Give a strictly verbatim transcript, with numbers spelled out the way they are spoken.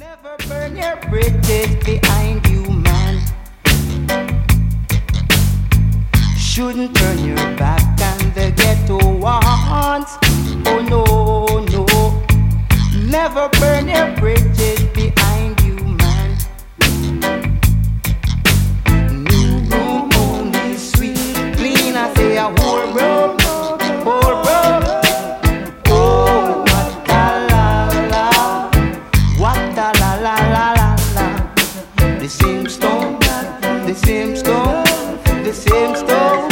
Never burn your bridges behind you, man. Shouldn't turn your back on the ghetto ones. Oh no, no. Never burn your bridges behind you, man. New room only sweet, clean. I say a whole room, whole room. Oh, what a la la, what a la la la la la. The same stone, the same stone, the same stone.